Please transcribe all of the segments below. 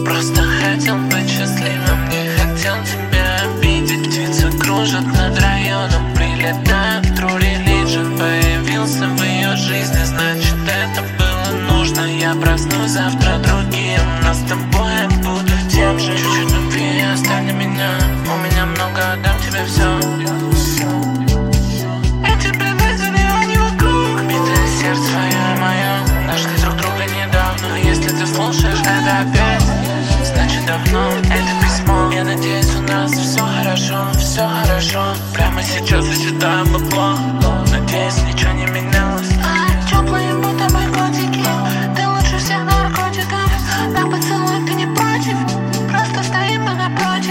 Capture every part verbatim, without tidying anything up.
Просто хотел быть счастливым, не хотел тебя обидеть. Птицы кружат над районом, прилетают в True Religion. Появился в ее жизни, значит это было нужно. Я проснусь завтра другим, но с тобой я буду тем же. Чуть-чуть любви, оставь для меня. У меня много, отдам тебе все. Эти предатели, они вокруг. Битое сердце твое и мое. Нашли друг друга недавно. Если ты слушаешь это опять, значит давно. Это письмо, я надеюсь, у нас все хорошо, все хорошо. Прямо сейчас зачитаем бабло. Надеюсь, ничего не менялось. Теплые будто бы котики. Ты лучше всех наркотиков. На поцелуй ты не против. Просто стоим мы напротив.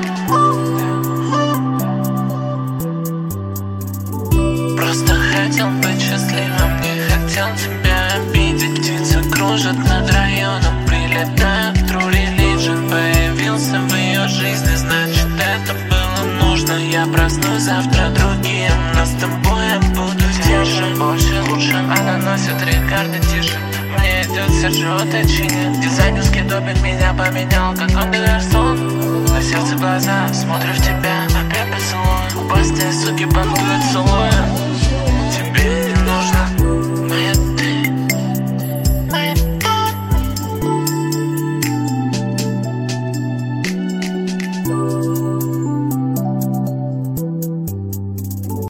Просто хотел быть счастливым, не хотел тебя обидеть. Птицы кружат над районом, прилетают в True Religion. Появился в ее жизни, значит это было нужно. Я проснусь завтра другим, но с тобой я буду тем же. Больше, лучше, она носит Рикардо тише. Мне идет Серджио Тачини. Дизайнерский допинг меня поменял, как он де Гарсон. На сердце глаза, смотрю в тебя, опять поцелуй. Губастые суки банкуют целуя.